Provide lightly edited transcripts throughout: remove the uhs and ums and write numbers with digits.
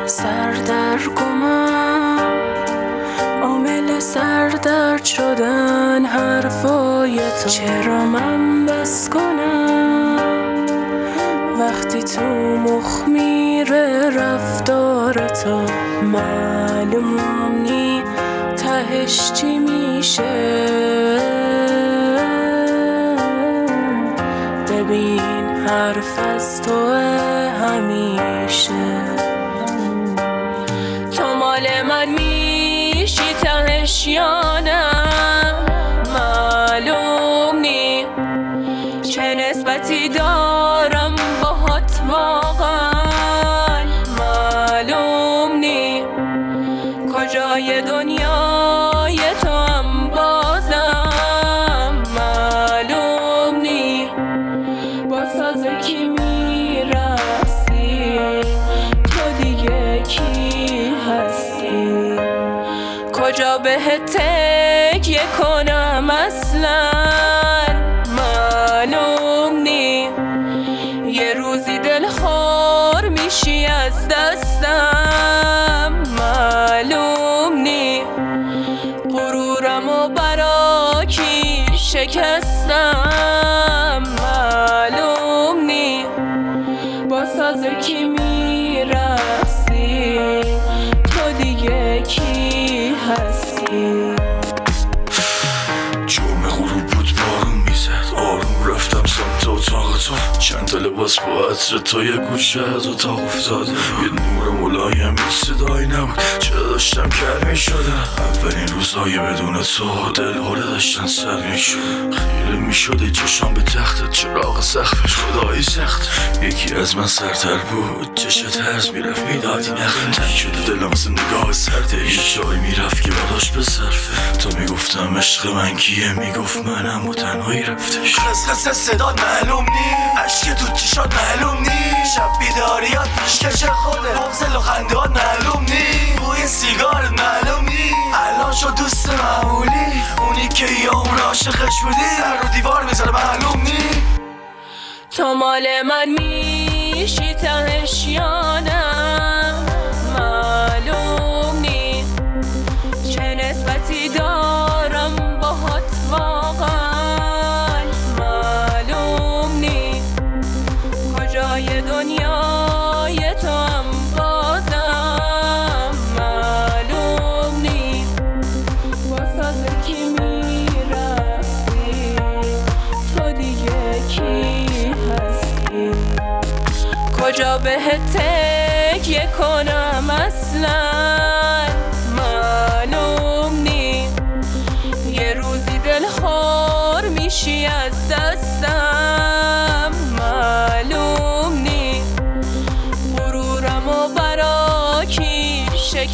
سردرگمم، عامل سردرد شدن حرفای تو. چرا من بس کنم وقتی تو مخ میره رفتار تو؟ معلوم نی تهش چی میشه. ببین حرف از تو همیشه. تو مال من میشی تهش یا نه؟ معلوم نی چه نسبتی دارم باهات واقعا. معلوم نی کجای دنیای تو هم بازم. معلوم نی با ساز کی میرسی، تو دیگه کی هستی؟ کجا بهت تکیه کنم اصلا؟ معلوم نی یه روزی دلخور میشی از دستم. معلوم نی غرورمو برا کی شکستم. معلوم نی با ساز کی میرسی، تو دیگه کی هستی؟ جرم غروب بود بارون میزد، آروم رفتم سمت اتاق تو. چند تا لباس با عطر تو یه گوشه از اتاق افتاده. یه نور ملایم صدایی نبود، چرا داشتم گرمی شدم. اولین روزهای بدون تو دل هوله داشتن سر میشد. خیره میشده چشام به تختت، چراغ سقفش خدایی سخت. یکی از من سرتر بود، چشت هرز میرفت میدادی نخن. تک شده دلم از نگاه سرده، یه جایی میرفت که باداش به صرفه. تا میگفتم عشق من کیه، میگفت منم و تنهایی رفتش. خس صدات معلوم نی، عشق تو چشات معلوم نی، شب بیداریات پیشکش خوده، بغض و خندهات معلوم نی، بوی سیگارت معلوم نی. الان شد دوست معمولی، اونی که یه عمر عاشقش بودی، سر رو دیوار میذاره معلوم نی. تو مال من میشی تهش یا نه؟ معلوم نی چه نسبتی دارم باهات واقعا. معلوم نی کجای دنیای تو هم بازم. معلوم نی با ساز کی میرسی، تو دیگه کی هستی؟ کجا بهت تکیه کنم اصلا؟ معلوم نی یه روزی دلخور میشی از دستم. معلوم نی غرورمو برا کی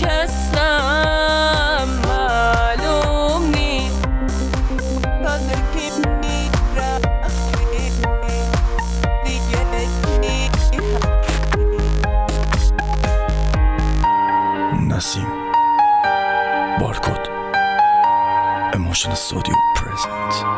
شکستم. معلوم نی ساز کی میرسی، دیگه کی نسیم بارکد Emotion Studio present.